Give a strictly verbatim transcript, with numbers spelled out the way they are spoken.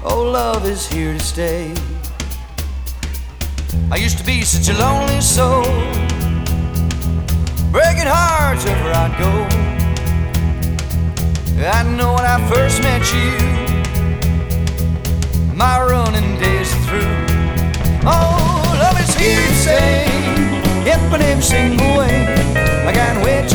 Oh, love is here to stay. I used to be such a lonely soul, breaking hearts wherever I'd go. I know when I first met you, my running days are through. Oh, love is here to stay, yep, in every single way. I can't wait